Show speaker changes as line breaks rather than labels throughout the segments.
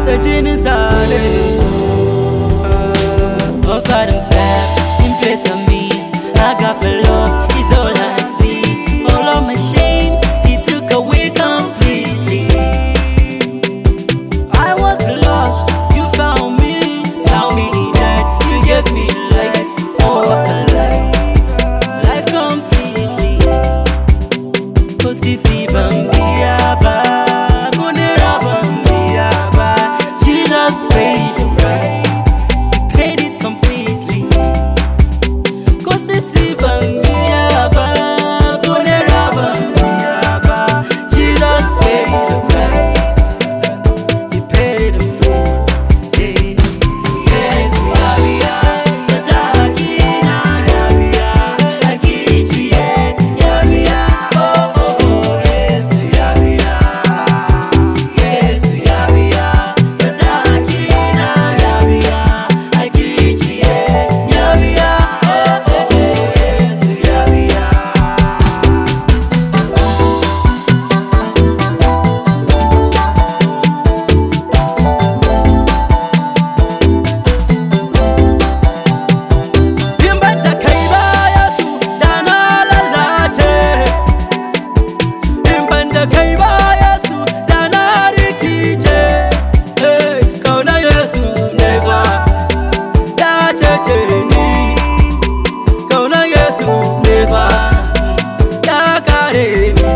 the gin is offer himself in place of me. I got the love, is all I see. All of my shame, he took away completely. I was lost, you found me dead. You gave me life, oh what a life, life completely. Posisi bambiaba, gunera bambiaba. Jesus paid the price, he paid it completely. Posisi bambiaba, gunera bambiaba. Jesus paid the price, he paid in full. Yes, yabia, sadakina, yabia, akichie, yabia, oh oh oh, yes, yabia, sadakina, yabia, akichie, yabia, oh oh oh, yes, yabia. Imbanda kaiba yasu dana lalace. Imbanda kaiba yasu dana rikice. Hey, kauna Yesu never ya cece ni. Kauna Yesu never ya kare ni.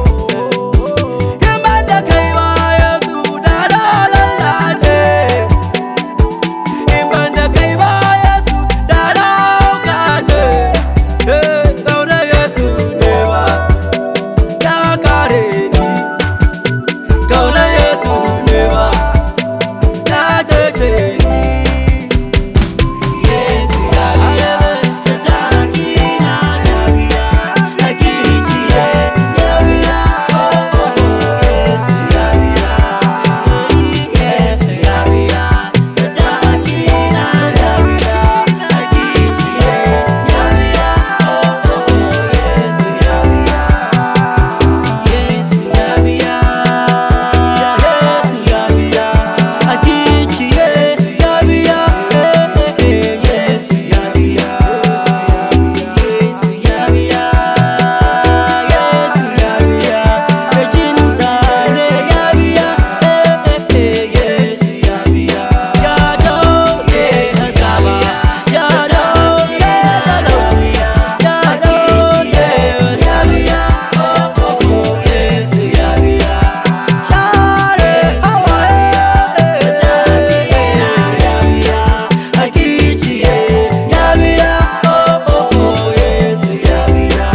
Imbanda kaiba yasu dana lalace. Imbanda kaiba Yesu dana ukace. Hey, kauna Yesu never ya kare ni. Kauna Yesu never ya cece ni. Yesu yabia, sadakina yabia, akichie yabia, oh oh oh, Yesu yabia, sadakina yabia, akichie yabia, oh oh oh, Yesu yabia, Yesu yabia, akichie yabia, Yesu yabia, Yesu yabia, ejinzane yabia, Yesu yabia, yado yezaba, yado yedaloya, yado yabia, oh oh oh, Yesu yabia, share hawaye, sadakina yabia, akichie yabia, oh oh oh, Yesu yabia.